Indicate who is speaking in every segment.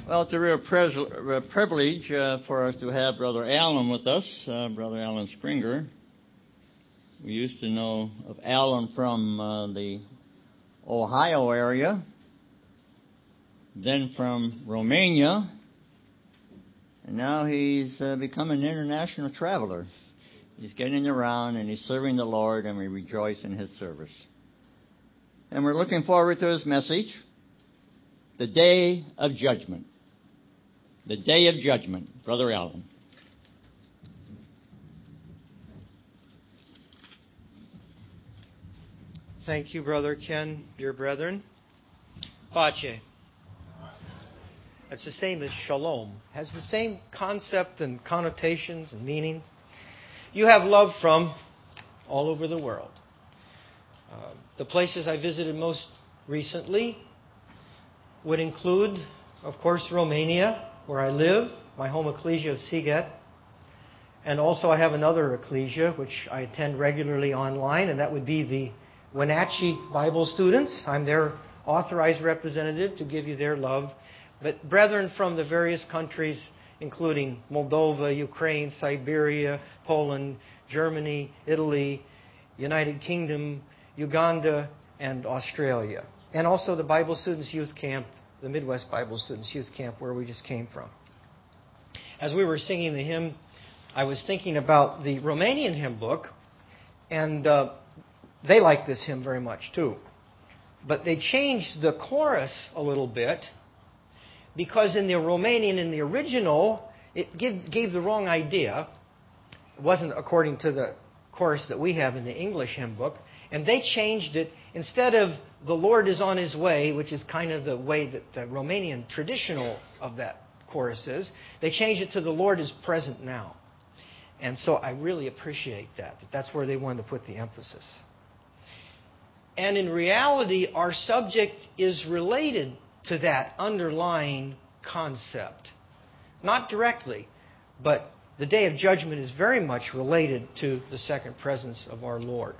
Speaker 1: Well, it's a real privilege for us to have Brother Alan with us, Brother Alan Springer. We used to know of Alan from the Ohio area, then from Romania, and now he's become an international traveler. He's getting around and he's serving the Lord, and we rejoice in his service. And we're looking forward to his message, the Day of Judgment. The Day of Judgment. Brother Alan.
Speaker 2: Thank you, Brother Ken, dear brethren. Pace. It's the same as shalom. Has the same concept and connotations and meaning. You have love from all over the world. The places I visited most recently would include, of course, Romania, where I live, my home ecclesia of Siget. And also I have another ecclesia, which I attend regularly online, and that would be the Wenatchee Bible students. I'm their authorized representative to give you their love. But brethren from the various countries, including Moldova, Ukraine, Siberia, Poland, Germany, Italy, United Kingdom, Uganda, and Australia. And also the Bible Students Youth Camp, the Midwest Bible Students Youth Camp, where we just came from. As we were singing the hymn, I was thinking about the Romanian hymn book, and they like this hymn very much too. But they changed the chorus a little bit, because in the Romanian, in the original, it gave the wrong idea. It wasn't according to the chorus that we have in the English hymn book. And they changed it. Instead of "the Lord is on His way," which is kind of the way that the Romanian traditional of that chorus is, they changed it to "the Lord is present now." And so I really appreciate that. That's where they wanted to put the emphasis. And in reality, our subject is related to that underlying concept. Not directly, but the Day of Judgment is very much related to the second presence of our Lord.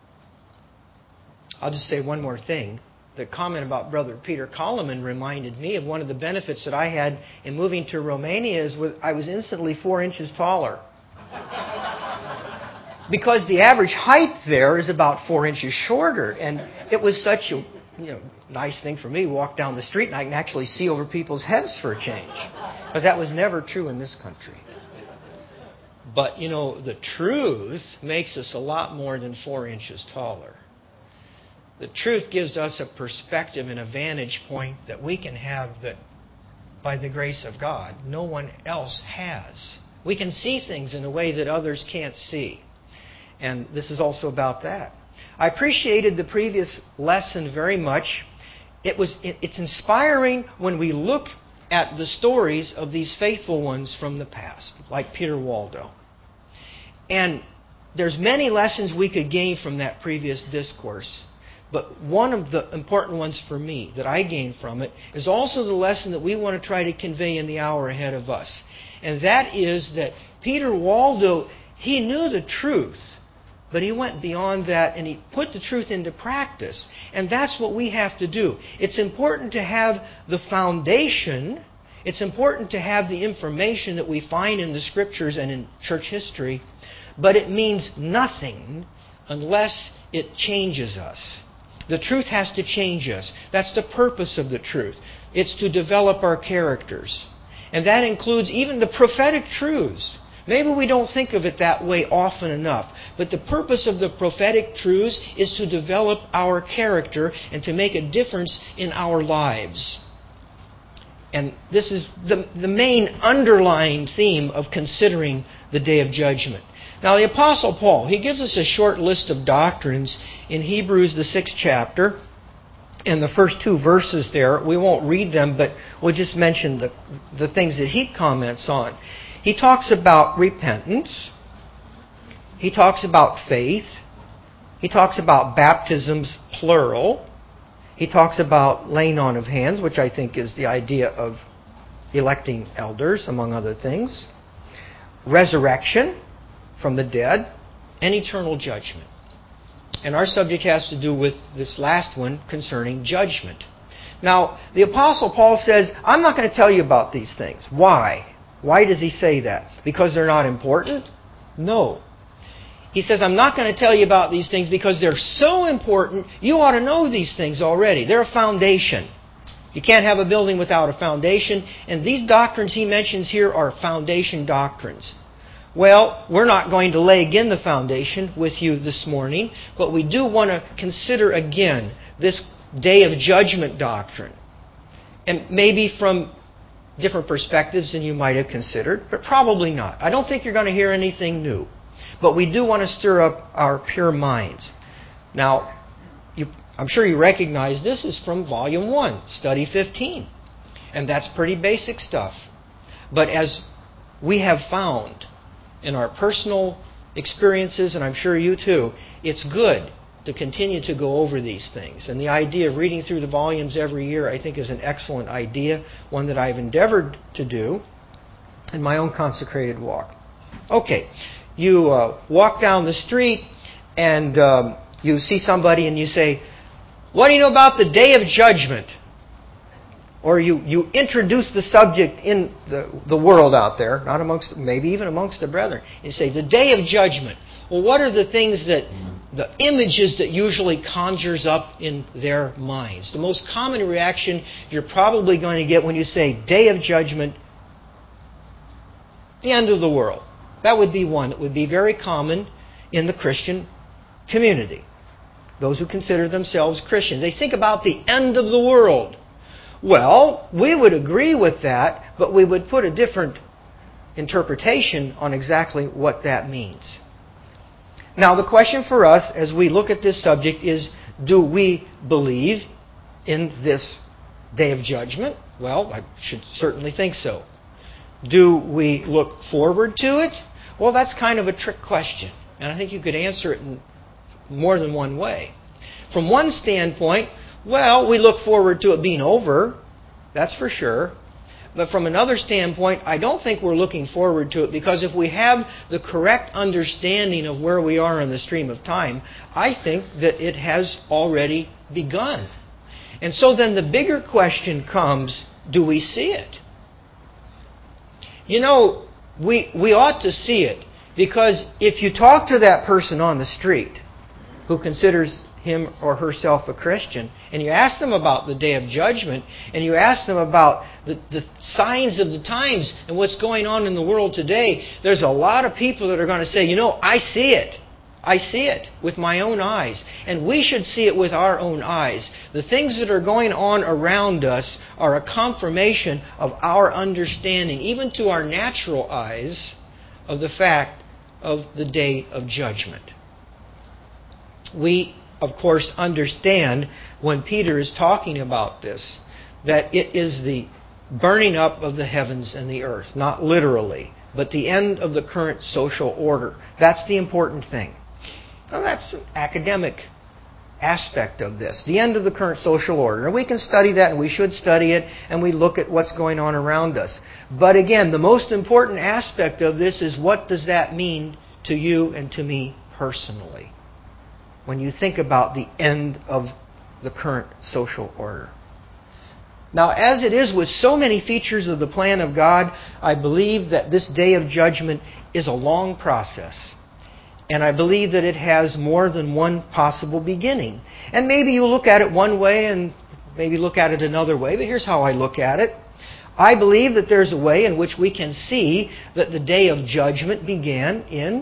Speaker 2: I'll just say one more thing. The comment about Brother Peter Koloman reminded me of one of the benefits that I had in moving to Romania is I was instantly 4 inches taller. Because the average height there is about 4 inches shorter. And it was such a nice thing for me to walk down the street and I can actually see over people's heads for a change. But that was never true in this country. But, the truth makes us a lot more than 4 inches taller. The truth gives us a perspective and a vantage point that we can have that, by the grace of God, no one else has. We can see things in a way that others can't see. And this is also about that. I appreciated the previous lesson very much. It's inspiring when we look at the stories of these faithful ones from the past, like Peter Waldo. And there's many lessons we could gain from that previous discourse. But one of the important ones for me that I gained from it is also the lesson that we want to try to convey in the hour ahead of us. And that is that Peter Waldo, he knew the truth, but he went beyond that and he put the truth into practice. And that's what we have to do. It's important to have the foundation. It's important to have the information that we find in the Scriptures and in church history. But it means nothing unless it changes us. The truth has to change us. That's the purpose of the truth. It's to develop our characters. And that includes even the prophetic truths. Maybe we don't think of it that way often enough. But the purpose of the prophetic truths is to develop our character and to make a difference in our lives. And this is the main underlying theme of considering the Day of Judgment. Now, the Apostle Paul, he gives us a short list of doctrines in Hebrews, the 6th chapter, and the first 2 verses there. We won't read them, but we'll just mention the things that he comments on. He talks about repentance. He talks about faith. He talks about baptisms, plural. He talks about laying on of hands, which I think is the idea of electing elders, among other things. Resurrection from the dead, and eternal judgment. And our subject has to do with this last one concerning judgment. Now, the Apostle Paul says, I'm not going to tell you about these things. Why? Why does he say that? Because they're not important? No. He says, I'm not going to tell you about these things because they're so important, you ought to know these things already. They're a foundation. You can't have a building without a foundation. And these doctrines he mentions here are foundation doctrines. Well, we're not going to lay again the foundation with you this morning, but we do want to consider again this day of judgment doctrine. And maybe from different perspectives than you might have considered, but probably not. I don't think you're going to hear anything new. But we do want to stir up our pure minds. Now, I'm sure you recognize this is from Volume 1, Study 15. And that's pretty basic stuff. But as we have found in our personal experiences, and I'm sure you too, it's good to continue to go over these things. And the idea of reading through the volumes every year, I think, is an excellent idea, one that I've endeavored to do in my own consecrated walk. Okay, you walk down the street and you see somebody and you say, what do you know about the Day of Judgment? Or you introduce the subject in the world out there, not amongst, maybe even amongst the brethren. You say, the Day of Judgment. Well, what are the things that, the images that usually conjures up in their minds? The most common reaction you're probably going to get when you say Day of Judgment, the end of the world. That would be one that would be very common in the Christian community. Those who consider themselves Christians. They think about the end of the world. Well, we would agree with that, but we would put a different interpretation on exactly what that means. Now, the question for us as we look at this subject is, do we believe in this Day of Judgment? Well, I should certainly think so. Do we look forward to it? Well, that's kind of a trick question. And I think you could answer it in more than one way. From one standpoint, well, we look forward to it being over. That's for sure. But from another standpoint, I don't think we're looking forward to it, because if we have the correct understanding of where we are in the stream of time, I think that it has already begun. And so then the bigger question comes, do we see it? You know, we ought to see it, because if you talk to that person on the street who considers him or herself a Christian, and you ask them about the Day of Judgment, and you ask them about the signs of the times and what's going on in the world today, there's a lot of people that are going to say, you know, I see it. I see it with my own eyes. And we should see it with our own eyes. The things that are going on around us are a confirmation of our understanding, even to our natural eyes, of the fact of the Day of Judgment. We, of course, understand when Peter is talking about this, that it is the burning up of the heavens and the earth, not literally, but the end of the current social order. That's the important thing. Now, that's an academic aspect of this, the end of the current social order. And we can study that, and we should study it, and we look at what's going on around us. But again, the most important aspect of this is, what does that mean to you and to me personally when you think about the end of the current social order? Now, as it is with so many features of the plan of God, I believe that this Day of Judgment is a long process. And I believe that it has more than one possible beginning. And maybe you look at it one way and maybe look at it another way, but here's how I look at it. I believe that there's a way in which we can see that the Day of Judgment began in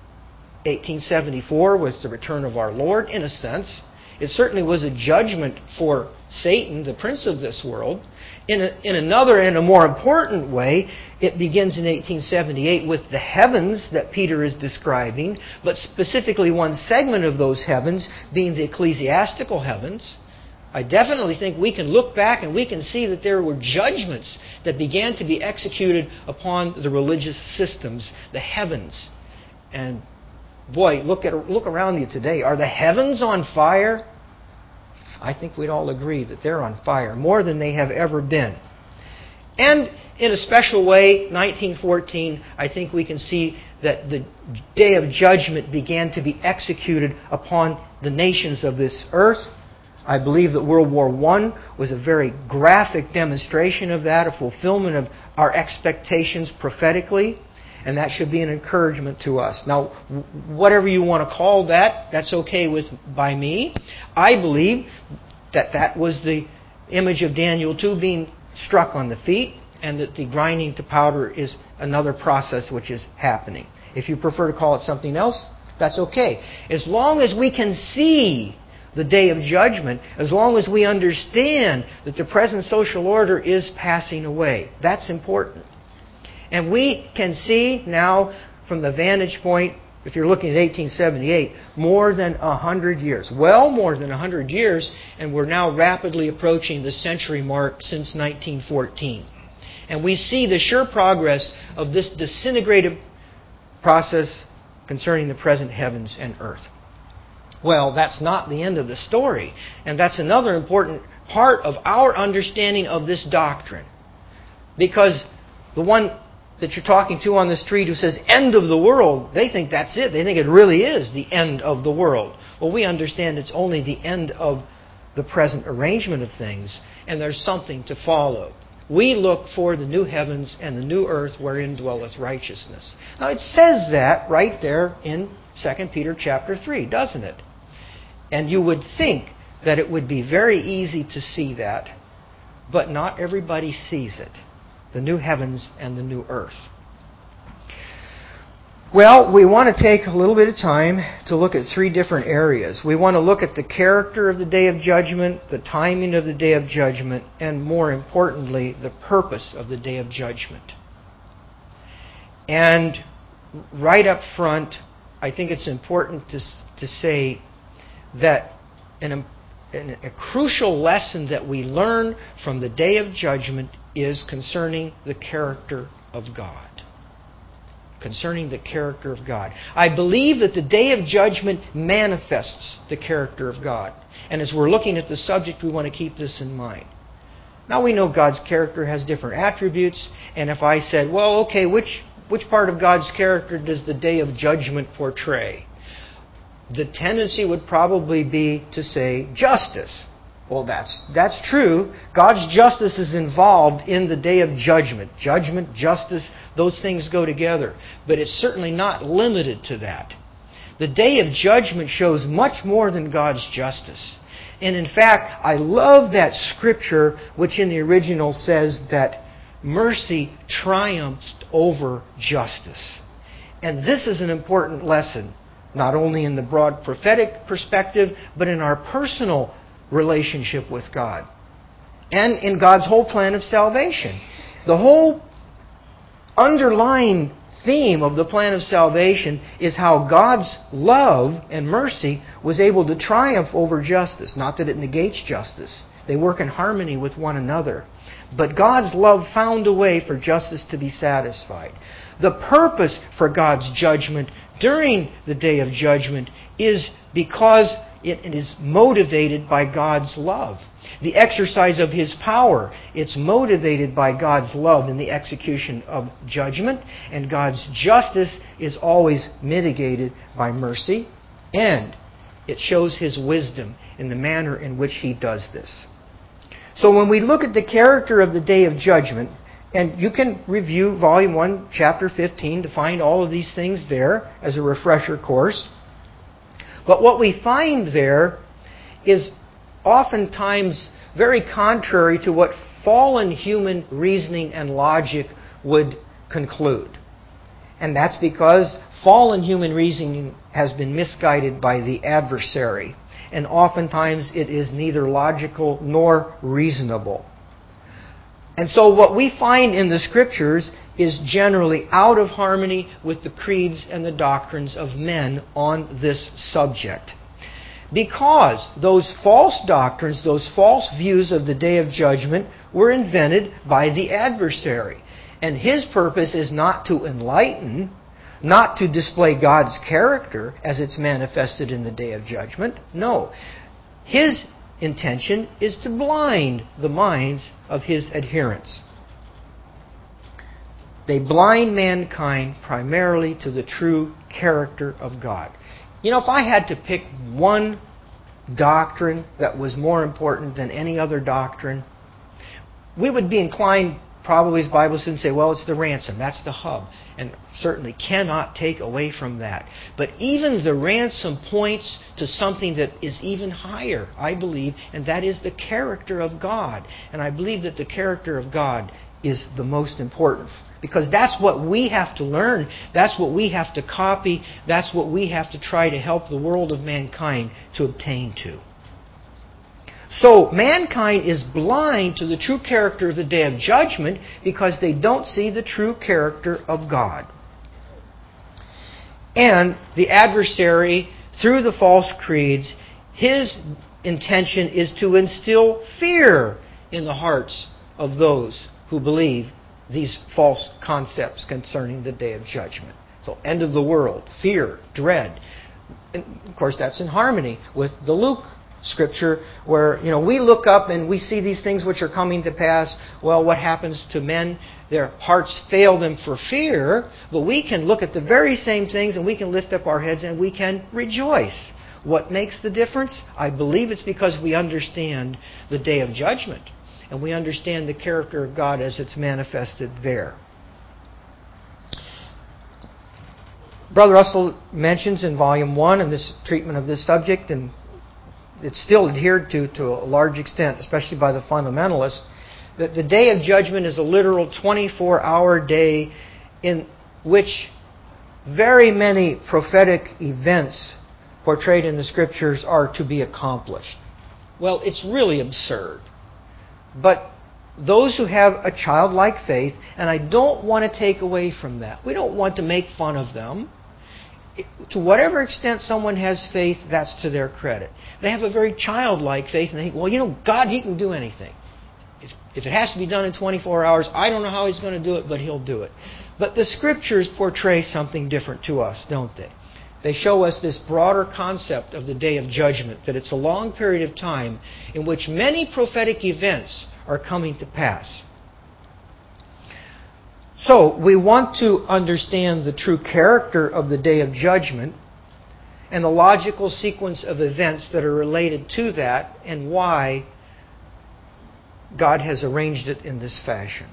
Speaker 2: 1874 with the return of our Lord, in a sense. It certainly was a judgment for Satan, the prince of this world. In another and a more important way, it begins in 1878 with the heavens that Peter is describing, but specifically one segment of those heavens being the ecclesiastical heavens. I definitely think we can look back and we can see that there were judgments that began to be executed upon the religious systems, the heavens. And boy, look around you today. Are the heavens on fire? I think we'd all agree that they're on fire, more than they have ever been. And in a special way, 1914, I think we can see that the Day of Judgment began to be executed upon the nations of this earth, I believe that World War I was a very graphic demonstration of that, a fulfillment of our expectations prophetically, and that should be an encouragement to us. Now, whatever you want to call that, that's okay by me. I believe that that was the image of Daniel 2 being struck on the feet, and that the grinding to powder is another process which is happening. If you prefer to call it something else, that's okay. As long as we can see the day of judgment, as long as we understand that the present social order is passing away, that's important. And we can see now from the vantage point, if you're looking at 1878, more than 100 years. Well, more than 100 years, and we're now rapidly approaching the century mark since 1914. And we see the sure progress of this disintegrative process concerning the present heavens and earth. Well, that's not the end of the story. And that's another important part of our understanding of this doctrine. Because the one that you're talking to on the street who says, end of the world, they think that's it. They think it really is the end of the world. Well, we understand it's only the end of the present arrangement of things, and there's something to follow. We look for the new heavens and the new earth wherein dwelleth righteousness. Now, it says that right there in 2 Peter chapter 3, doesn't it? And you would think that it would be very easy to see that, but not everybody sees it. The new heavens and the new earth. Well, we want to take a little bit of time to look at three different areas. We want to look at the character of the day of judgment, the timing of the day of judgment, and more importantly, the purpose of the day of judgment. And right up front, I think it's important to say that a crucial lesson that we learn from the day of judgment is concerning the character of God. Concerning the character of God. I believe that the day of judgment manifests the character of God. And as we're looking at the subject, we want to keep this in mind. Now we know God's character has different attributes, and if I said, well, okay, which part of God's character does the day of judgment portray? The tendency would probably be to say justice. Well, that's true. God's justice is involved in the day of judgment. Judgment, justice, those things go together. But it's certainly not limited to that. The day of judgment shows much more than God's justice. And in fact, I love that scripture which in the original says that mercy triumphs over justice. And this is an important lesson, not only in the broad prophetic perspective, but in our personal relationship with God. And in God's whole plan of salvation. The whole underlying theme of the plan of salvation is how God's love and mercy was able to triumph over justice. Not that it negates justice. They work in harmony with one another. But God's love found a way for justice to be satisfied. The purpose for God's judgment during the day of judgment is because it is motivated by God's love. The exercise of His power, it's motivated by God's love in the execution of judgment. And God's justice is always mitigated by mercy. And it shows His wisdom in the manner in which He does this. So when we look at the character of the day of judgment, and you can review Volume 1, Chapter 15 to find all of these things there as a refresher course. But what we find there is oftentimes very contrary to what fallen human reasoning and logic would conclude. And that's because fallen human reasoning has been misguided by the adversary. And oftentimes it is neither logical nor reasonable. And so what we find in the Scriptures is generally out of harmony with the creeds and the doctrines of men on this subject. Because those false doctrines, those false views of the day of judgment were invented by the adversary. And his purpose is not to enlighten, not to display God's character as it's manifested in the day of judgment. No. His intention is to blind the minds of his adherents. They blind mankind primarily to the true character of God. You know, if I had to pick one doctrine that was more important than any other doctrine, we would be inclined, probably as Bible students, say, well, it's the ransom. That's the hub. And certainly cannot take away from that. But even the ransom points to something that is even higher, I believe, and that is the character of God. And I believe that the character of God is the most important. Because that's what we have to learn. That's what we have to copy. That's what we have to try to help the world of mankind to obtain to. So mankind is blind to the true character of the day of judgment because they don't see the true character of God. And the adversary, through the false creeds, his intention is to instill fear in the hearts of those who believe these false concepts concerning the day of judgment. So, end of the world, fear, dread. And of course, that's in harmony with the Luke Scripture where, we look up and we see these things which are coming to pass. Well, what happens to men? Their hearts fail them for fear, but we can look at the very same things and we can lift up our heads and we can rejoice. What makes the difference? I believe it's because we understand the day of judgment. And we understand the character of God as it's manifested there. Brother Russell mentions in Volume 1 in this treatment of this subject, and it's still adhered to a large extent, especially by the fundamentalists, that the day of judgment is a literal 24-hour day in which very many prophetic events portrayed in the Scriptures are to be accomplished. Well, it's really absurd. But those who have a childlike faith, and I don't want to take away from that. We don't want to make fun of them. To whatever extent someone has faith, that's to their credit. They have a very childlike faith, and they think, well, God, He can do anything. If it has to be done in 24 hours, I don't know how He's going to do it, but He'll do it. But the Scriptures portray something different to us, don't they? They show us this broader concept of the day of judgment, that it's a long period of time in which many prophetic events are coming to pass. So, we want to understand the true character of the day of judgment and the logical sequence of events that are related to that and why God has arranged it in this fashion.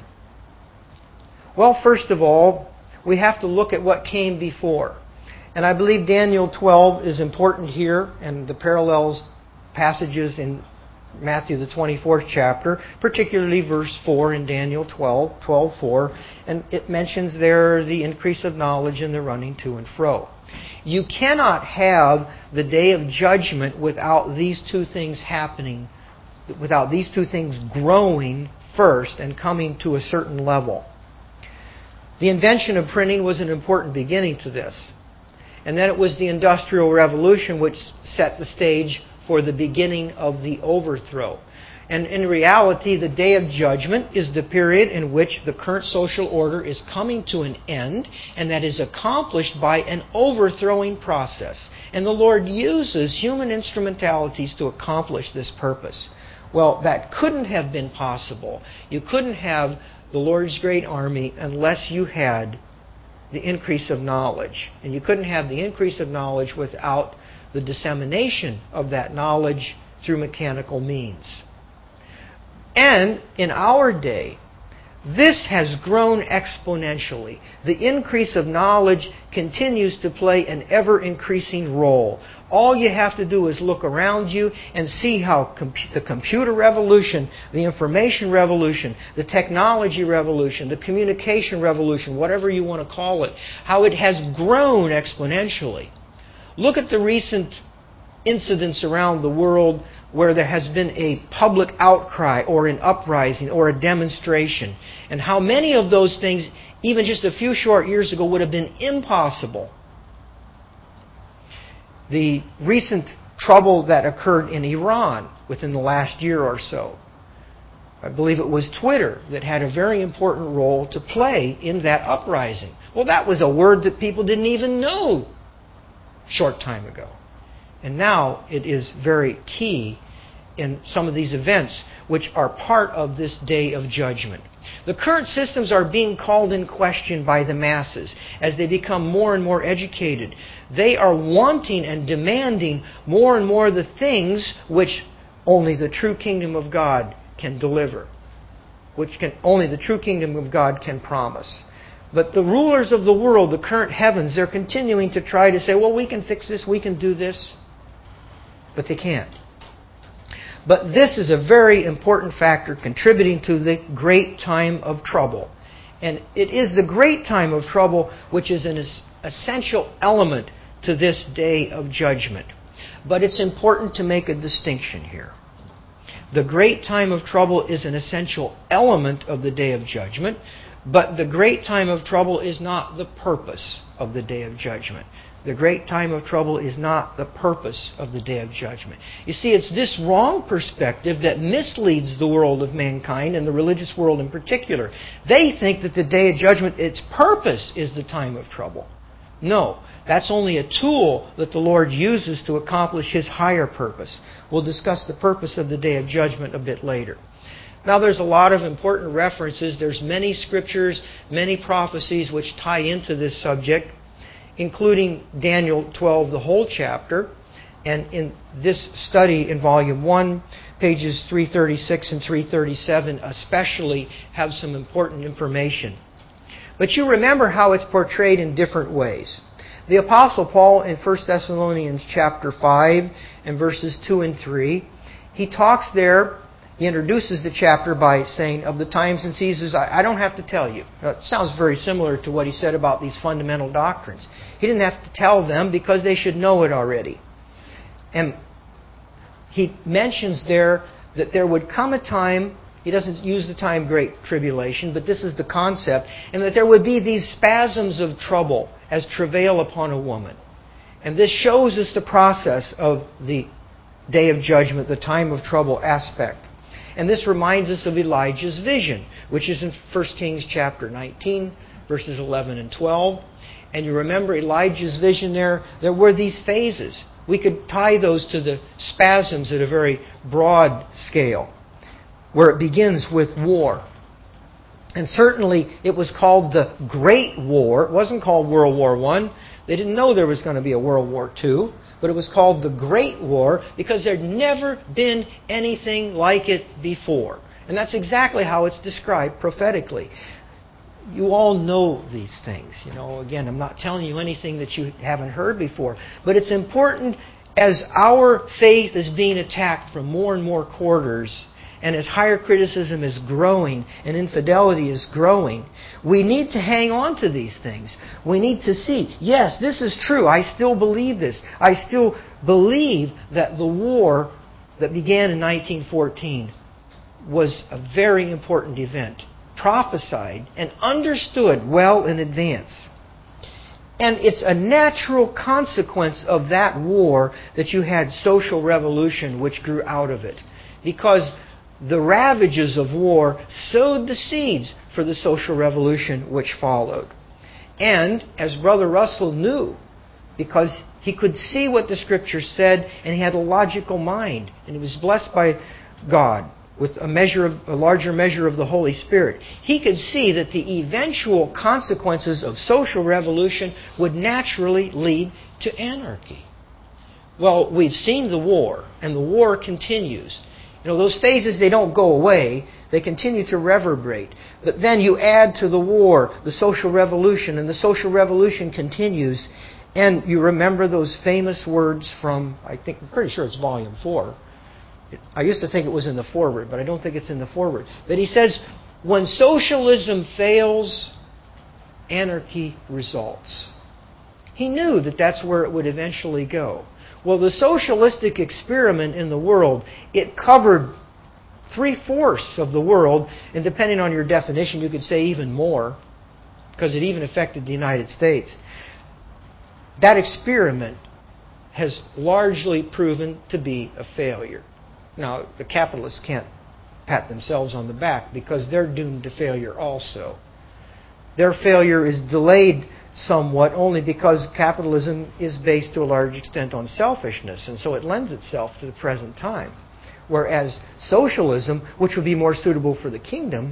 Speaker 2: Well, first of all, we have to look at what came before. And I believe Daniel 12 is important here, and the parallels passages in Matthew the 24th chapter, particularly verse 4 in Daniel 12:4, and it mentions there the increase of knowledge and the running to and fro. You cannot have the day of judgment without these two things happening, without these two things growing first and coming to a certain level. The invention of printing was an important beginning to this. And then it was the Industrial Revolution which set the stage for the beginning of the overthrow. And in reality, the day of judgment is the period in which the current social order is coming to an end, and that is accomplished by an overthrowing process. And the Lord uses human instrumentalities to accomplish this purpose. Well, that couldn't have been possible. You couldn't have the Lord's great army unless you had the increase of knowledge. And you couldn't have the increase of knowledge without the dissemination of that knowledge through mechanical means. And in our day, this has grown exponentially. The increase of knowledge continues to play an ever-increasing role. All you have to do is look around you and see how the computer revolution, the information revolution, the technology revolution, the communication revolution, whatever you want to call it, how it has grown exponentially. Look at the recent incidents around the world where there has been a public outcry or an uprising or a demonstration, and how many of those things, even just a few short years ago, would have been impossible. The recent trouble that occurred in Iran within the last year or so, I believe it was Twitter that had a very important role to play in that uprising. Well, that was a word that people didn't even know a short time ago. And now it is very key in some of these events which are part of this day of judgment. The current systems are being called in question by the masses as they become more and more educated. They are wanting and demanding more and more the things which only the true kingdom of God can deliver, only the true kingdom of God can promise. But the rulers of the world, the current heavens, they're continuing to try to say, well, we can fix this, we can do this. But they can't. But this is a very important factor contributing to the great time of trouble. And it is the great time of trouble which is an essential element to this day of judgment. But it's important to make a distinction here. The great time of trouble is an essential element of the day of judgment, but the great time of trouble is not the purpose of the day of judgment. The great time of trouble is not the purpose of the day of judgment. You see, it's this wrong perspective that misleads the world of mankind and the religious world in particular. They think that the day of judgment, its purpose is the time of trouble. No, that's only a tool that the Lord uses to accomplish His higher purpose. We'll discuss the purpose of the day of judgment a bit later. Now, there's a lot of important references. There's many scriptures, many prophecies which tie into this subject, including Daniel 12, the whole chapter. And in this study in Volume 1, pages 336 and 337 especially have some important information. But you remember how it's portrayed in different ways. The Apostle Paul in 1 Thessalonians chapter 5 and verses 2 and 3, he talks there, he introduces the chapter by saying, of the times and seasons, I don't have to tell you. It sounds very similar to what he said about these fundamental doctrines. He didn't have to tell them because they should know it already. And he mentions there that there would come a time, he doesn't use the time great tribulation, but this is the concept, and that there would be these spasms of trouble as travail upon a woman. And this shows us the process of the day of judgment, the time of trouble aspect. And this reminds us of Elijah's vision, which is in 1 Kings chapter 19, verses 11 and 12. And you remember Elijah's vision there were these phases. We could tie those to the spasms at a very broad scale, where it begins with war. And certainly it was called the Great War. It wasn't called World War I. They didn't know there was going to be a World War II. But it was called the Great War because there'd never been anything like it before. And that's exactly how it's described prophetically. You all know these things. Again, I'm not telling you anything that you haven't heard before. But it's important as our faith is being attacked from more and more quarters, and as higher criticism is growing and infidelity is growing, we need to hang on to these things. We need to see, yes, this is true. I still believe this. I still believe that the war that began in 1914 was a very important event, prophesied and understood well in advance. And it's a natural consequence of that war that you had social revolution which grew out of it. Because the ravages of war sowed the seeds for the social revolution which followed. And, as Brother Russell knew, because he could see what the Scripture said, and he had a logical mind, and he was blessed by God with a larger measure of the Holy Spirit, he could see that the eventual consequences of social revolution would naturally lead to anarchy. Well, we've seen the war, and the war continues. Those phases, they don't go away. They continue to reverberate. But then you add to the war the social revolution, and the social revolution continues. And you remember those famous words from, I'm pretty sure it's Volume 4. I used to think it was in the foreword, but I don't think it's in the foreword. But he says, when socialism fails, anarchy results. He knew that that's where it would eventually go. Well, the socialistic experiment in the world, it covered 3/4 of the world, and depending on your definition, you could say even more, because it even affected the United States. That experiment has largely proven to be a failure. Now, the capitalists can't pat themselves on the back because they're doomed to failure also. Their failure is delayed somewhat only because capitalism is based to a large extent on selfishness, and so it lends itself to the present time. Whereas socialism, which would be more suitable for the kingdom,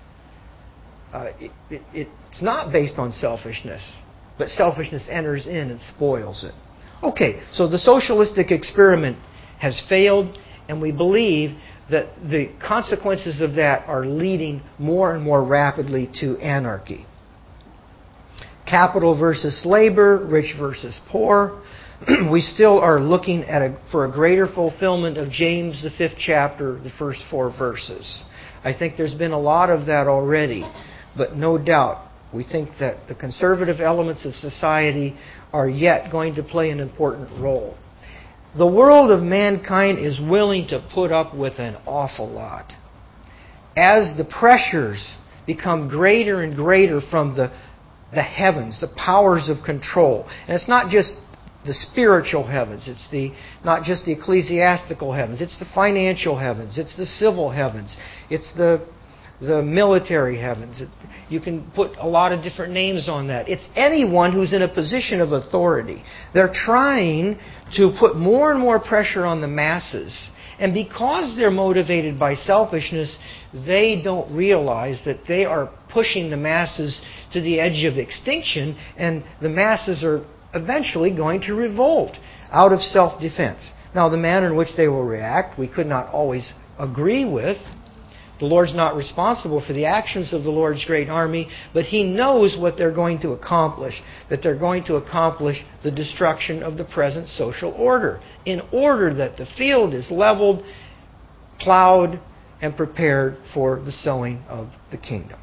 Speaker 2: it's not based on selfishness. But selfishness enters in and spoils it. Okay, so the socialistic experiment has failed, and we believe that the consequences of that are leading more and more rapidly to anarchy. Capital versus labor, rich versus poor. We still are looking for a greater fulfillment of James, the 5th chapter, the first 4 verses. I think there's been a lot of that already, but no doubt we think that the conservative elements of society are yet going to play an important role. The world of mankind is willing to put up with an awful lot. As the pressures become greater and greater from the heavens, the powers of control. And it's not just the spiritual heavens. It's not just the ecclesiastical heavens. It's the financial heavens. It's the civil heavens. It's the military heavens. You can put a lot of different names on that. It's anyone who's in a position of authority. They're trying to put more and more pressure on the masses. And because they're motivated by selfishness, they don't realize that they are pushing the masses to the edge of extinction, and the masses are eventually going to revolt out of self-defense. Now, the manner in which they will react, we could not always agree with. The Lord's not responsible for the actions of the Lord's great army, but He knows what they're going to accomplish, that they're going to accomplish the destruction of the present social order, in order that the field is leveled, plowed, and prepared for the sowing of the kingdom.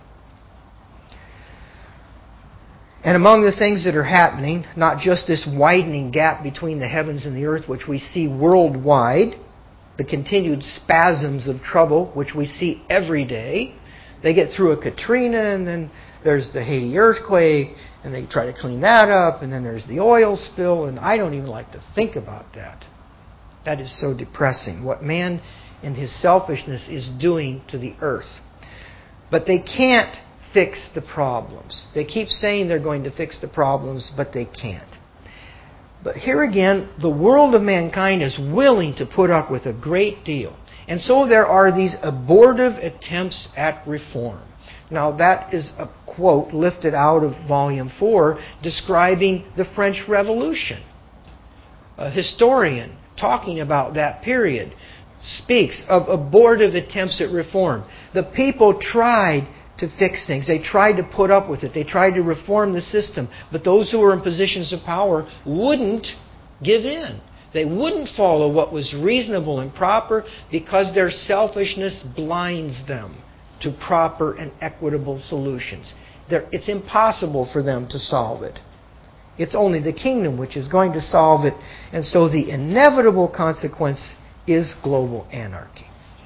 Speaker 2: And among the things that are happening, not just this widening gap between the heavens and the earth, which we see worldwide, the continued spasms of trouble, which we see every day. They get through a Katrina, and then there's the Haiti earthquake, and they try to clean that up, and then there's the oil spill, and I don't even like to think about that. That is so depressing, what man in his selfishness is doing to the earth. But they can't fix the problems. They keep saying they're going to fix the problems, but they can't. But here again, the world of mankind is willing to put up with a great deal. And so there are these abortive attempts at reform. Now that is a quote lifted out of Volume 4 describing the French Revolution. A historian talking about that period speaks of abortive attempts at reform. The people tried to fix things. They tried to put up with it. They tried to reform the system. But those who were in positions of power wouldn't give in. They wouldn't follow what was reasonable and proper because their selfishness blinds them to proper and equitable solutions. It's impossible for them to solve it. It's only the kingdom which is going to solve it. And so the inevitable consequence is global anarchy.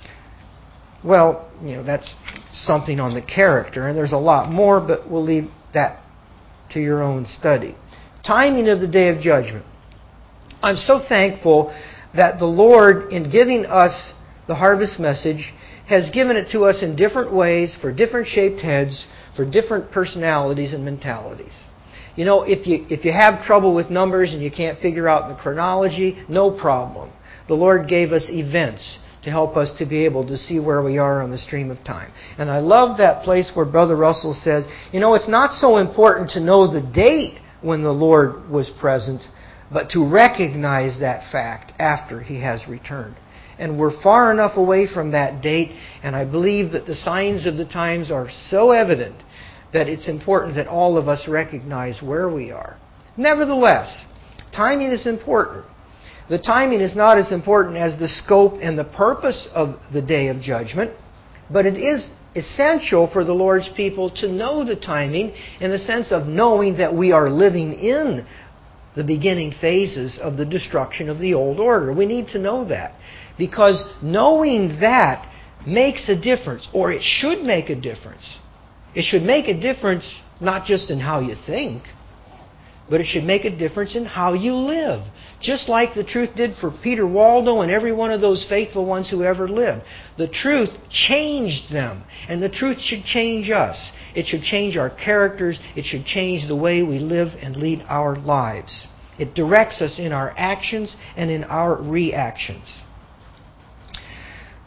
Speaker 2: Well, that's something on the character, and there's a lot more, but we'll leave that to your own study. Timing of the Day of Judgment. I'm so thankful that the Lord, in giving us the harvest message, has given it to us in different ways, for different shaped heads, for different personalities and mentalities. If you have trouble with numbers and you can't figure out the chronology, no problem. The Lord gave us events to help us to be able to see where we are on the stream of time. And I love that place where Brother Russell says, it's not so important to know the date when the Lord was present, but to recognize that fact after He has returned. And we're far enough away from that date, and I believe that the signs of the times are so evident that it's important that all of us recognize where we are. Nevertheless, timing is important. The timing is not as important as the scope and the purpose of the Day of Judgment, but it is essential for the Lord's people to know the timing in the sense of knowing that we are living in the beginning phases of the destruction of the old order. We need to know that, because knowing that makes a difference, or it should make a difference. It should make a difference not just in how you think, but it should make a difference in how you live. Just like the truth did for Peter Waldo and every one of those faithful ones who ever lived. The truth changed them, and the truth should change us. It should change our characters. It should change the way we live and lead our lives. It directs us in our actions and in our reactions.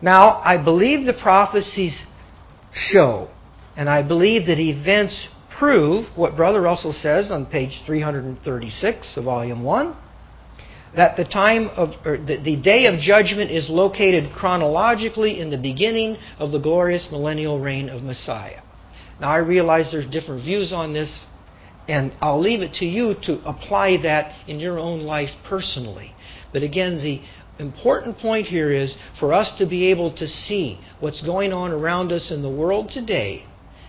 Speaker 2: Now, I believe the prophecies show, and I believe that events prove what Brother Russell says on page 336 of Volume 1, that the day of judgment is located chronologically in the beginning of the glorious millennial reign of Messiah. Now, I realize there's different views on this, and I'll leave it to you to apply that in your own life personally. But again, the important point here is for us to be able to see what's going on around us in the world today,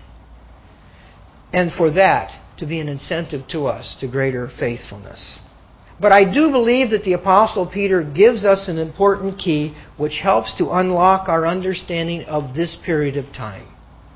Speaker 2: and for that to be an incentive to us to greater faithfulness. But I do believe that the Apostle Peter gives us an important key which helps to unlock our understanding of this period of time.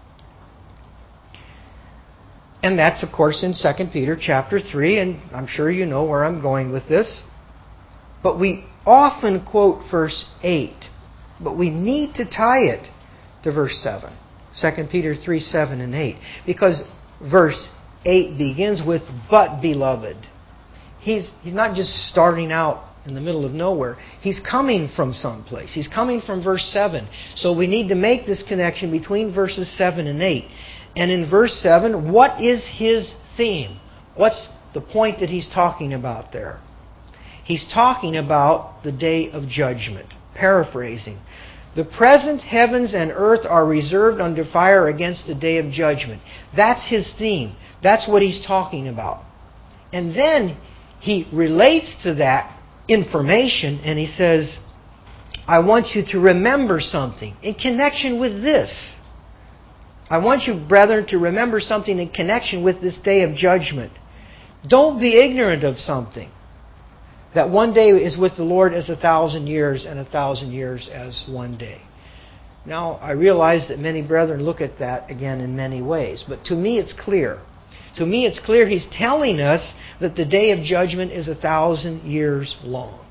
Speaker 2: And that's, of course, in 2 Peter chapter 3, and I'm sure you know where I'm going with this. But we often quote verse 8, but we need to tie it to verse 7. 2 Peter 3, 7 and 8. Because verse 8 begins with, "But, beloved." He's not just starting out in the middle of nowhere. He's coming from someplace. He's coming from verse 7. So we need to make this connection between verses 7 and 8. And in verse 7, what is his theme? What's the point that he's talking about there? He's talking about the day of judgment. Paraphrasing. The present heavens and earth are reserved under fire against the day of judgment. That's his theme. That's what he's talking about. And then he relates to that information and he says, I want you to remember something in connection with this. I want you, brethren, to remember something in connection with this day of judgment. Don't be ignorant of something. That one day is with the Lord as 1,000 years and 1,000 years as one day. Now, I realize that many brethren look at that again in many ways. But to me it's clear. To me it's clear he's telling us that the day of judgment is 1,000 years long.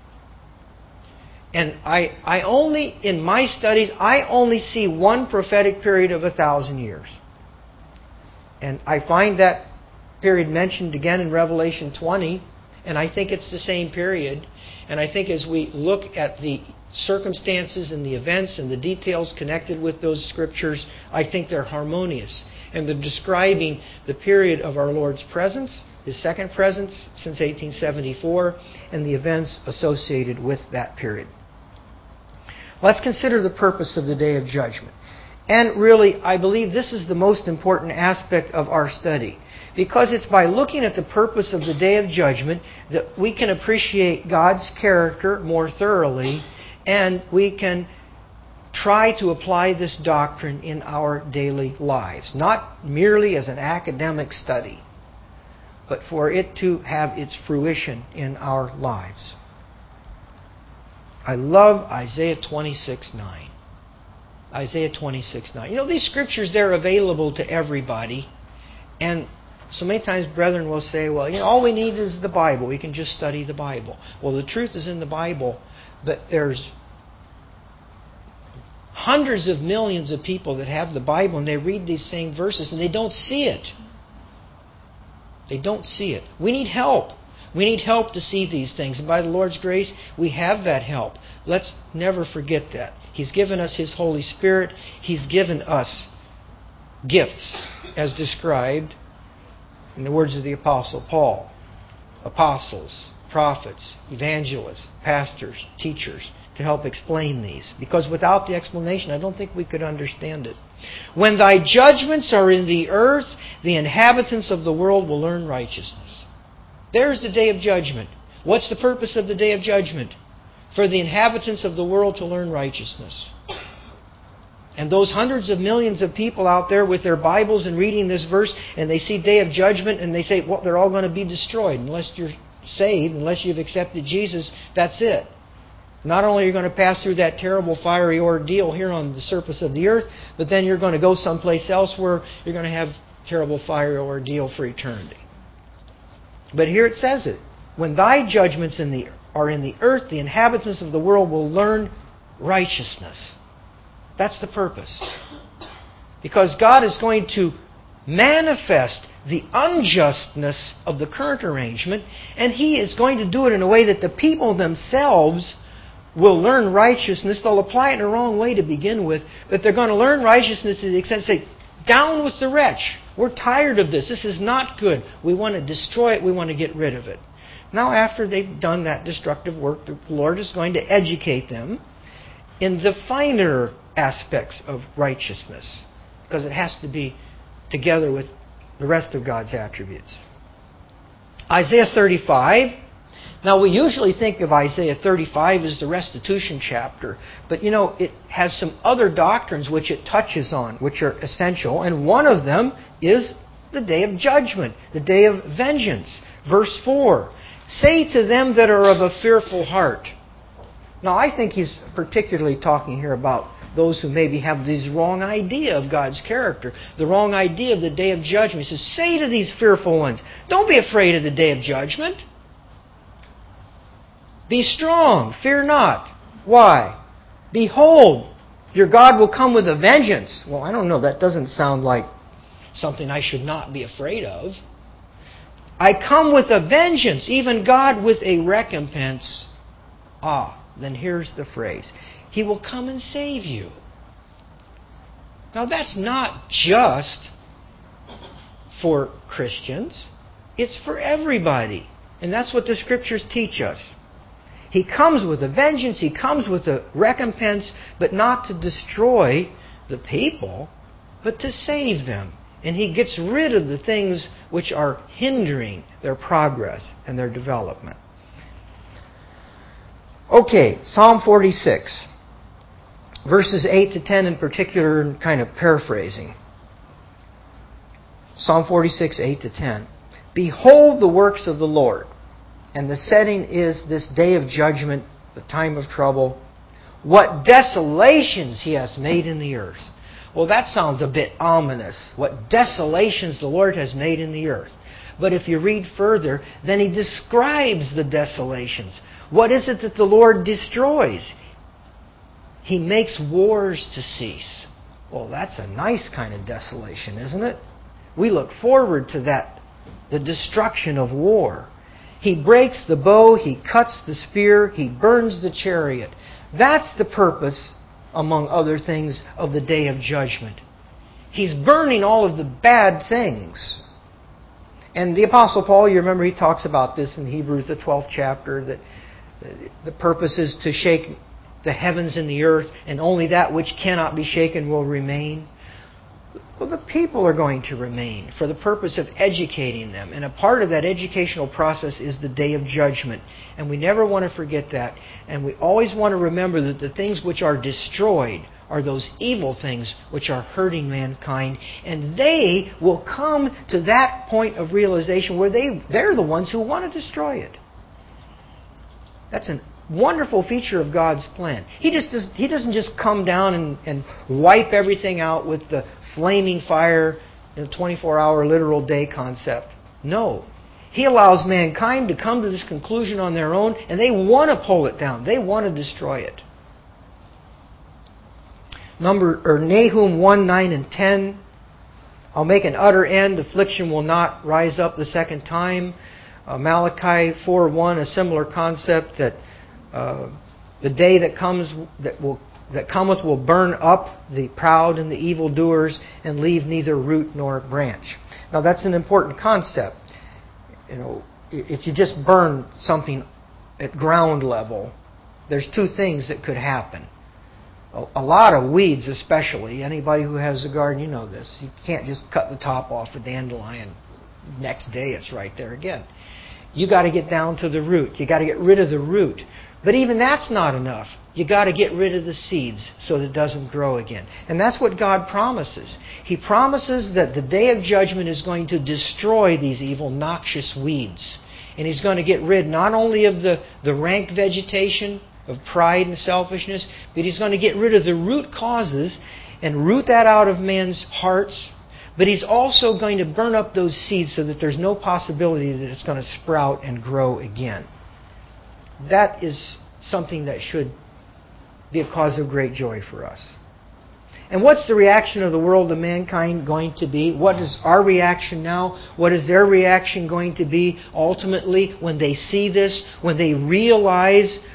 Speaker 2: And I only, in my studies, I only see one prophetic period of 1,000 years. And I find that period mentioned again in Revelation 20, and I think it's the same period. And I think as we look at the circumstances and the events and the details connected with those scriptures, I think they're harmonious. And they're describing the period of our Lord's presence, His second presence since 1874, and the events associated with that period. Let's consider the purpose of the Day of Judgment. And really, I believe this is the most important aspect of our study. Because it's by looking at the purpose of the Day of Judgment that we can appreciate God's character more thoroughly, and we can try to apply this doctrine in our daily lives. Not merely as an academic study, but for it to have its fruition in our lives. I love Isaiah 26:9. Isaiah 26:9. You know, these scriptures, they're available to everybody. And so many times brethren will say, well, you know, all we need is the Bible. We can just study the Bible. Well, the truth is in the Bible that there's hundreds of millions of people that have the Bible and they read these same verses and they don't see it. They don't see it. We need help. We need help to see these things. And by the Lord's grace, we have that help. Let's never forget that. He's given us His Holy Spirit. He's given us gifts as described in the words of the Apostle Paul. Apostles, prophets, evangelists, pastors, teachers, to help explain these. Because without the explanation, I don't think we could understand it. When thy judgments are in the earth, the inhabitants of the world will learn righteousness. There's the day of judgment. What's the purpose of the day of judgment? For the inhabitants of the world to learn righteousness. And those hundreds of millions of people out there with their Bibles and reading this verse, and they see day of judgment, and they say, well, they're all going to be destroyed unless you're saved, unless you've accepted Jesus. That's it. Not only are you going to pass through that terrible fiery ordeal here on the surface of the earth, but then you're going to go someplace else where you're going to have terrible fiery ordeal for eternity. But here it says it. When thy judgments are in the earth, the inhabitants of the world will learn righteousness. That's the purpose. Because God is going to manifest the unjustness of the current arrangement, and He is going to do it in a way that the people themselves will learn righteousness. They'll apply it in the wrong way to begin with, but they're going to learn righteousness to the extent to say, down with the wretch. We're tired of this. This is not good. We want to destroy it. We want to get rid of it. Now, after they've done that destructive work, the Lord is going to educate them in the finer aspects of righteousness, because it has to be together with the rest of God's attributes. Isaiah 35. Now, we usually think of Isaiah 35 as the restitution chapter, but it has some other doctrines which it touches on, which are essential, and one of them is the day of judgment, the day of vengeance. Verse 4, say to them that are of a fearful heart. Now, I think he's particularly talking here about those who maybe have this wrong idea of God's character, the wrong idea of the day of judgment. He says, say to these fearful ones, don't be afraid of the day of judgment. Be strong, fear not. Why? Behold, your God will come with a vengeance. Well, I don't know, that doesn't sound like something I should not be afraid of. I come with a vengeance, even God with a recompense. Then here's the phrase. He will come and save you. Now that's not just for Christians. It's for everybody. And that's what the Scriptures teach us. He comes with a vengeance, He comes with a recompense, but not to destroy the people, but to save them. And He gets rid of the things which are hindering their progress and their development. Okay, Psalm 46. Verses 8 to 10 in particular, kind of paraphrasing. Psalm 46, 8 to 10. Behold the works of the Lord. And the setting is this day of judgment, the time of trouble. What desolations He hath made in the earth. Well, that sounds a bit ominous. What desolations the Lord has made in the earth. But if you read further, then He describes the desolations. What is it that the Lord destroys? He makes wars to cease. Well, that's a nice kind of desolation, isn't it? We look forward to that, the destruction of war. He breaks the bow, He cuts the spear, He burns the chariot. That's the purpose, among other things, of the day of judgment. He's burning all of the bad things. And the Apostle Paul, you remember he talks about this in Hebrews, the 12th chapter, that the purpose is to shake the heavens and the earth, and only that which cannot be shaken will remain. Well, the people are going to remain for the purpose of educating them. And a part of that educational process is the day of judgment. And we never want to forget that. And we always want to remember that the things which are destroyed are those evil things which are hurting mankind. And they will come to that point of realization where they're the ones who want to destroy it. That's a wonderful feature of God's plan. He doesn't just come down and wipe everything out with the flaming fire, 24-hour literal day concept. No. He allows mankind to come to this conclusion on their own, and they want to pull it down. They want to destroy it. Nahum 1, 9 and 10. I'll make an utter end. Affliction will not rise up the second time. Malachi 4, 1, a similar concept that the day that cometh will burn up the proud and the evildoers and leave neither root nor branch. Now that's an important concept. If you just burn something at ground level, there's two things that could happen. A lot of weeds especially, anybody who has a garden, you know this. You can't just cut the top off a dandelion. Next day it's right there again. You got to get down to the root. You got to get rid of the root. But even that's not enough. You got to get rid of the seeds so that it doesn't grow again. And that's what God promises. He promises that the day of judgment is going to destroy these evil, noxious weeds. And He's going to get rid not only of the rank vegetation of pride and selfishness, but He's going to get rid of the root causes and root that out of man's hearts. But He's also going to burn up those seeds so that there's no possibility that it's going to sprout and grow again. That is something that should be a cause of great joy for us. And what's the reaction of the world of mankind going to be? What is our reaction now? What is their reaction going to be ultimately when they see this? When they realize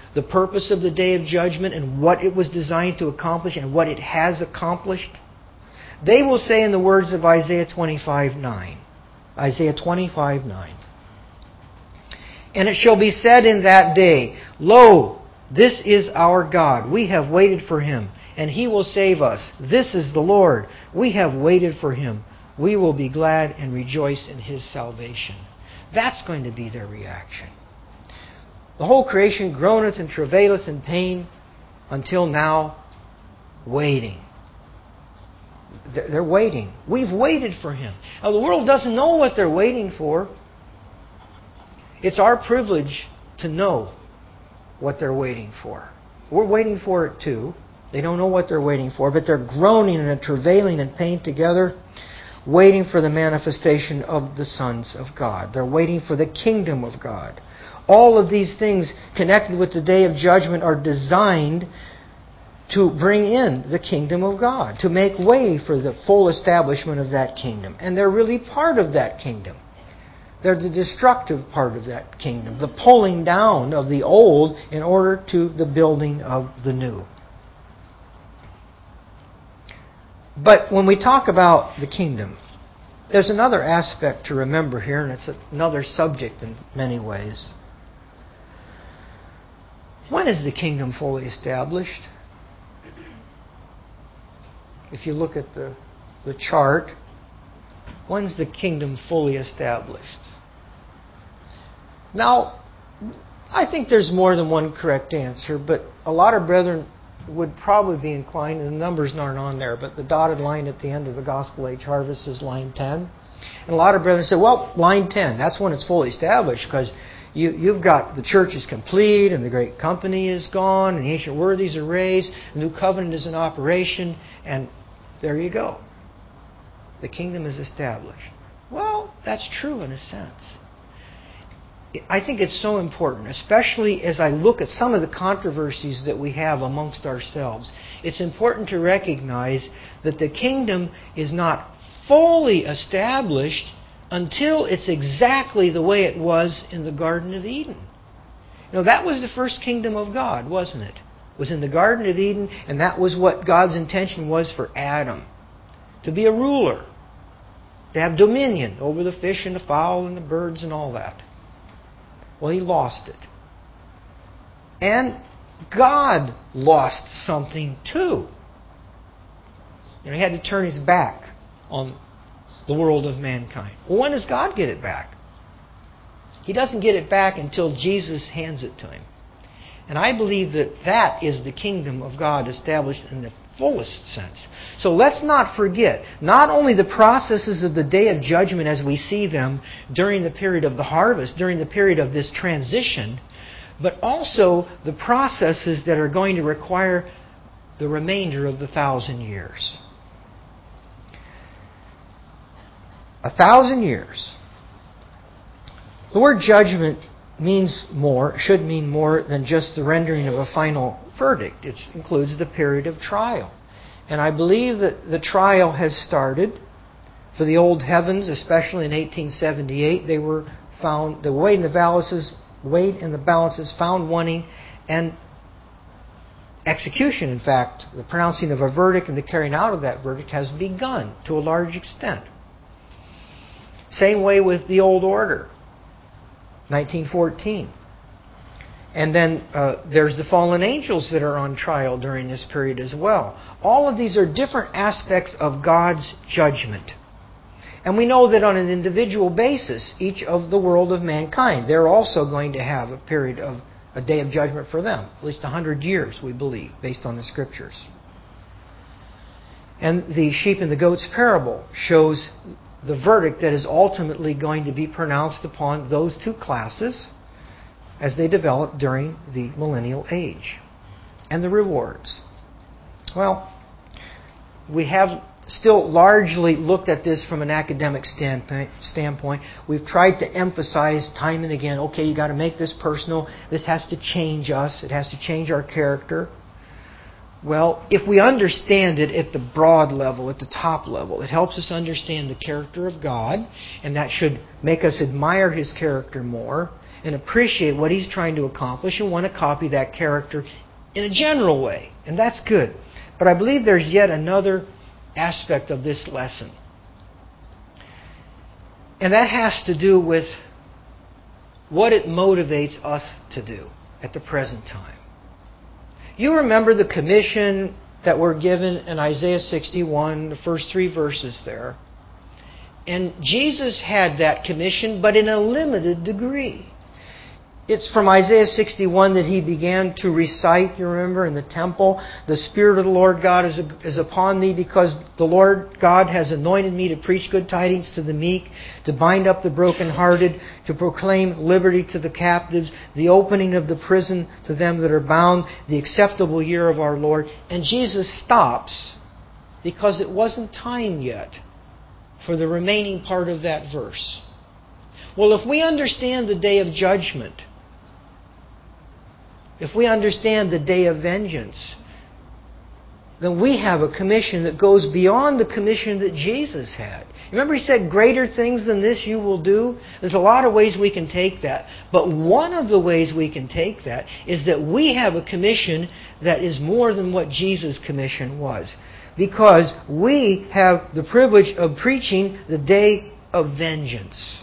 Speaker 2: the purpose of the Day of Judgment and what it was designed to accomplish and what it has accomplished, they will say in the words of Isaiah 25:9, Isaiah 25:9, "And it shall be said in that day, Lo, this is our God. We have waited for Him, and He will save us. This is the Lord. We have waited for Him. We will be glad and rejoice in His salvation." That's going to be their reaction. "The whole creation groaneth and travaileth in pain until now, waiting." They're waiting. We've waited for Him. Now, the world doesn't know what they're waiting for. It's our privilege to know what they're waiting for. We're waiting for it too. They don't know what they're waiting for, but they're groaning and travailing in pain together, waiting for the manifestation of the sons of God. They're waiting for the kingdom of God. All of these things connected with the Day of Judgment are designed to bring in the kingdom of God, to make way for the full establishment of that kingdom. And they're really part of that kingdom. They're the destructive part of that kingdom, the pulling down of the old in order to the building of the new. But when we talk about the kingdom, there's another aspect to remember here, and it's another subject in many ways. When is the kingdom fully established? If you look at the chart, when's the kingdom fully established? Now, I think there's more than one correct answer, but a lot of brethren would probably be inclined, and the numbers aren't on there, but the dotted line at the end of the Gospel Age Harvest is line 10. And a lot of brethren say, well, line 10, that's when it's fully established, because you've got the church is complete, and the great company is gone, and the ancient worthies are raised, the new covenant is in operation, and there you go. The kingdom is established. Well, that's true in a sense. I think it's so important, especially as I look at some of the controversies that we have amongst ourselves. It's important to recognize that the kingdom is not fully established until it's exactly the way it was in the Garden of Eden. You know, that was the first kingdom of God, wasn't it? It was in the Garden of Eden, and that was what God's intention was for Adam. To be a ruler. To have dominion over the fish and the fowl and the birds and all that. Well, he lost it. And God lost something too. You know, he had to turn his back on the world of mankind. Well, when does God get it back? He doesn't get it back until Jesus hands it to him. And I believe that that is the kingdom of God established in the fullest sense. So let's not forget, not only the processes of the Day of Judgment as we see them during the period of the harvest, during the period of this transition, but also the processes that are going to require the remainder of the 1,000 years. 1,000 years. The word judgment should mean more than just the rendering of a final verdict. It includes the period of trial. And I believe that the trial has started. For the old heavens, especially in 1878, they were found, the weight in the balances found wanting, and execution, in fact, the pronouncing of a verdict and the carrying out of that verdict has begun to a large extent. Same way with the old order, 1914. And then there's the fallen angels that are on trial during this period as well. All of these are different aspects of God's judgment. And we know that on an individual basis, each of the world of mankind, they're also going to have a period of a day of judgment for them. At least 100 years, we believe, based on the Scriptures. And the sheep and the goats parable shows the verdict that is ultimately going to be pronounced upon those two classes as they develop during the millennial age. And the rewards. Well, we have still largely looked at this from an academic standpoint. We've tried to emphasize time and again, okay, you got to make this personal. This has to change us. It has to change our character. Well, if we understand it at the broad level, at the top level, it helps us understand the character of God, and that should make us admire His character more. and appreciate what He's trying to accomplish and want to copy that character in a general way. And that's good. But I believe there's yet another aspect of this lesson. And that has to do with what it motivates us to do at the present time. You remember the commission that we're given in Isaiah 61, the first 3 verses there. And Jesus had that commission, but in a limited degree. It's from Isaiah 61 that He began to recite, you remember, in the temple, "The Spirit of the Lord God is upon me, because the Lord God has anointed me to preach good tidings to the meek, to bind up the brokenhearted, to proclaim liberty to the captives, the opening of the prison to them that are bound, the acceptable year of our Lord." And Jesus stops because it wasn't time yet for the remaining part of that verse. Well, if we understand the day of judgment, if we understand the day of vengeance, then we have a commission that goes beyond the commission that Jesus had. Remember He said, "Greater things than this you will do"? There's a lot of ways we can take that. But one of the ways we can take that is that we have a commission that is more than what Jesus' commission was. Because we have the privilege of preaching the day of vengeance.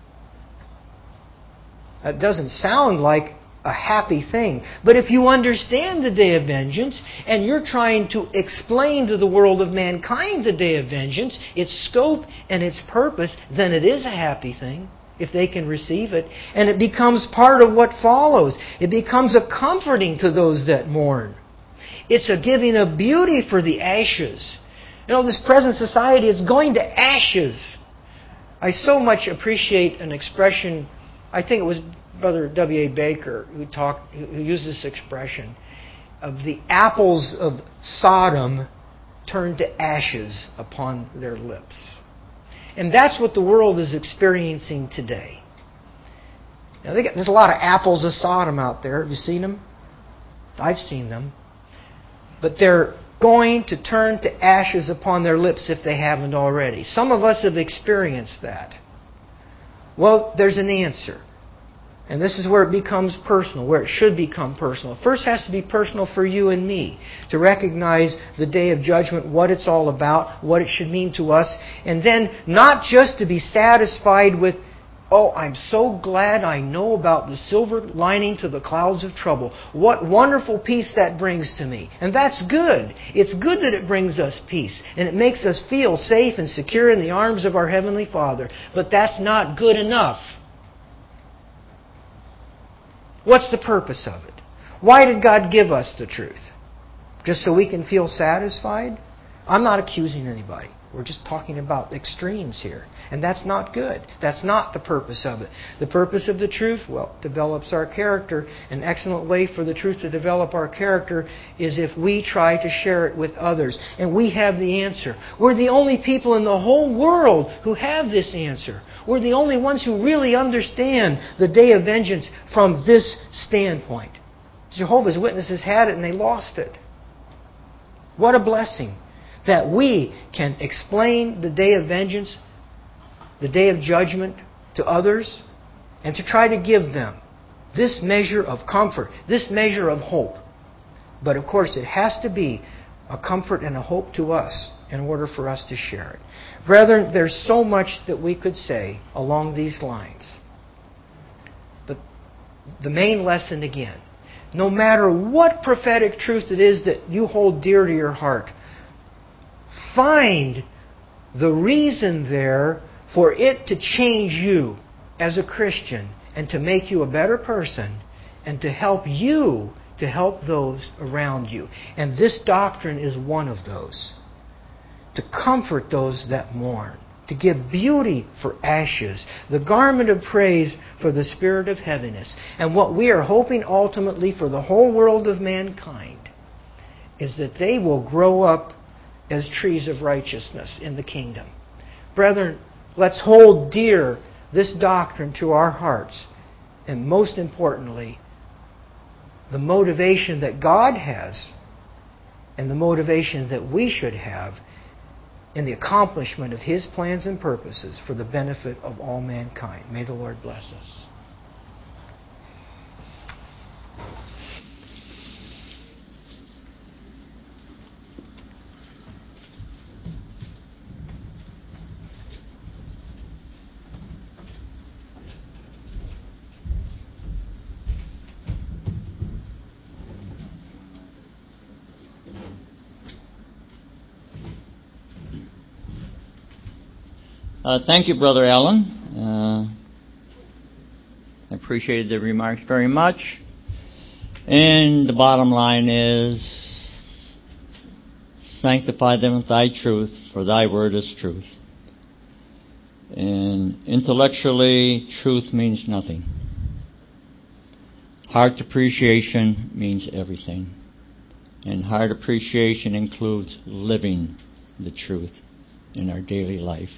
Speaker 2: That doesn't sound like a happy thing. But if you understand the day of vengeance, and you're trying to explain to the world of mankind the day of vengeance, its scope and its purpose, then it is a happy thing, if they can receive it. And it becomes part of what follows. It becomes a comforting to those that mourn. It's a giving of beauty for the ashes. You know, this present society is going to ashes. I so much appreciate an expression, I think it was Brother W.A. Baker who used this expression, of the apples of Sodom turned to ashes upon their lips. And that's what the world is experiencing today. Now, there's a lot of apples of Sodom out there. Have you seen them? I've seen them. But they're going to turn to ashes upon their lips if they haven't already. Some of us have experienced that. Well, there's an answer. And this is where it becomes personal, where it should become personal. It first has to be personal for you and me, to recognize the day of judgment, what it's all about, what it should mean to us, and then not just to be satisfied with, "Oh, I'm so glad I know about the silver lining to the clouds of trouble. What wonderful peace that brings to me." And that's good. It's good that it brings us peace, and it makes us feel safe and secure in the arms of our Heavenly Father. But that's not good enough. What's the purpose of it? Why did God give us the truth? Just so we can feel satisfied? I'm not accusing anybody. We're just talking about extremes here. And that's not good. That's not the purpose of it. The purpose of the truth, well, develops our character. An excellent way for the truth to develop our character is if we try to share it with others. And we have the answer. We're the only people in the whole world who have this answer. We're the only ones who really understand the day of vengeance from this standpoint. Jehovah's Witnesses had it and they lost it. What a blessing that we can explain the day of vengeance, the day of judgment to others, and to try to give them this measure of comfort, this measure of hope. But of course it has to be a comfort and a hope to us in order for us to share it. Brethren, there's so much that we could say along these lines. But the main lesson again, no matter what prophetic truth it is that you hold dear to your heart, find the reason there for it to change you as a Christian and to make you a better person and to help you to help those around you. And this doctrine is one of those. To comfort those that mourn. To give beauty for ashes. The garment of praise for the spirit of heaviness. And what we are hoping ultimately for the whole world of mankind is that they will grow up as trees of righteousness in the kingdom. Brethren, let's hold dear this doctrine to our hearts. And most importantly, the motivation that God has and the motivation that we should have in the accomplishment of His plans and purposes for the benefit of all mankind. May the Lord bless us.
Speaker 1: Thank you, Brother Allen. I appreciated the remarks very much. And the bottom line is, sanctify them with thy truth, for thy word is truth. And intellectually, truth means nothing. Heart appreciation means everything. And heart appreciation includes living the truth in our daily life.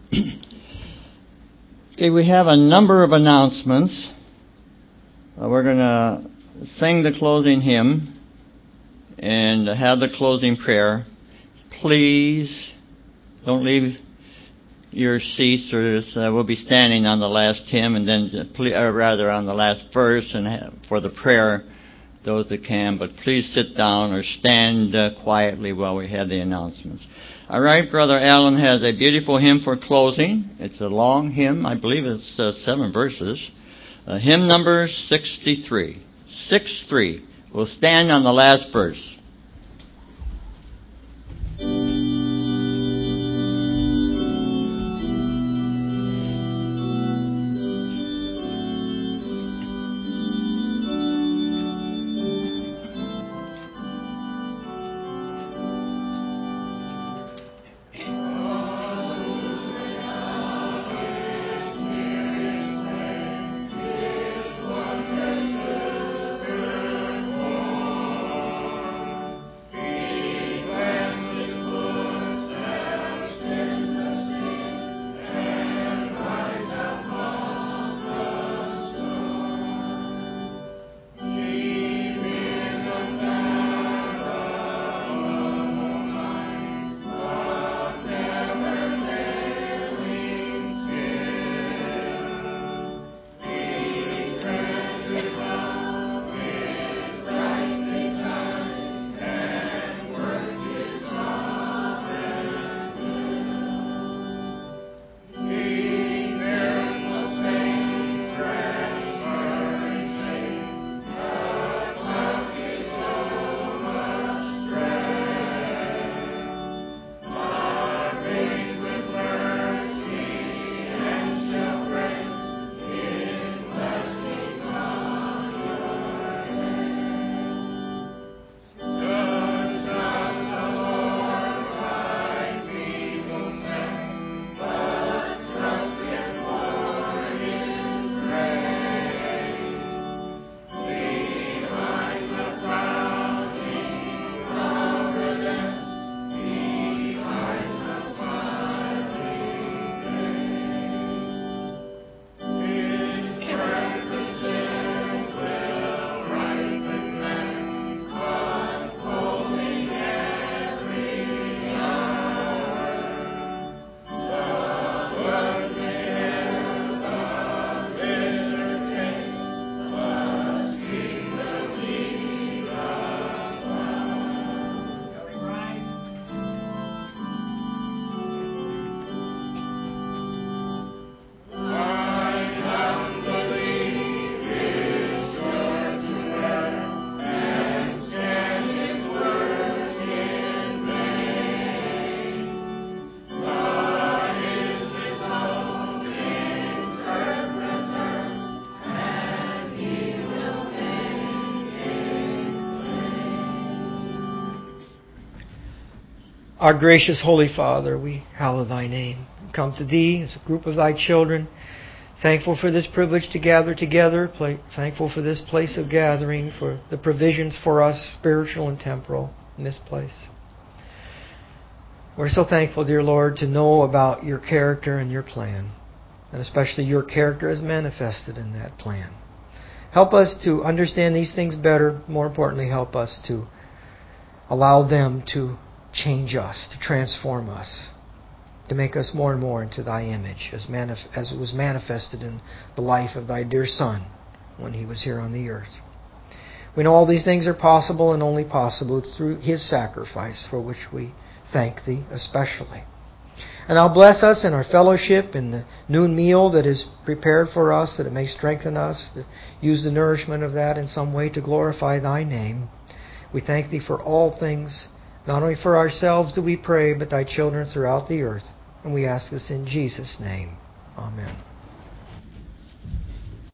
Speaker 1: Okay, we have a number of announcements. We're going to sing the closing hymn and have the closing prayer. Please don't leave your seats, or we'll be standing on the last hymn, and then on the last verse, and for the prayer, those that can. But please sit down or stand quietly while we have the announcements. All right, Brother Allen has a beautiful hymn for closing. It's a long hymn. I believe it's 7 verses. Hymn number 63. 6-3. We'll stand on the last verse.
Speaker 2: Our gracious Holy Father, we hallow Thy name. We come to Thee as a group of Thy children, thankful for this privilege to gather together, thankful for this place of gathering, for the provisions for us, spiritual and temporal, in this place. We're so thankful, dear Lord, to know about Your character and Your plan, and especially Your character as manifested in that plan. Help us to understand these things better. More importantly, help us to allow them to change us, to transform us, to make us more and more into Thy image, as it was manifested in the life of Thy dear Son when He was here on the earth. We know all these things are possible and only possible through His sacrifice, for which we thank Thee especially. And now bless us in our fellowship, in the noon meal that is prepared for us, that it may strengthen us, to use the nourishment of that in some way to glorify Thy name. We thank Thee for all things. Not only for ourselves do we pray, but Thy children throughout the earth. And we ask this in Jesus' name. Amen.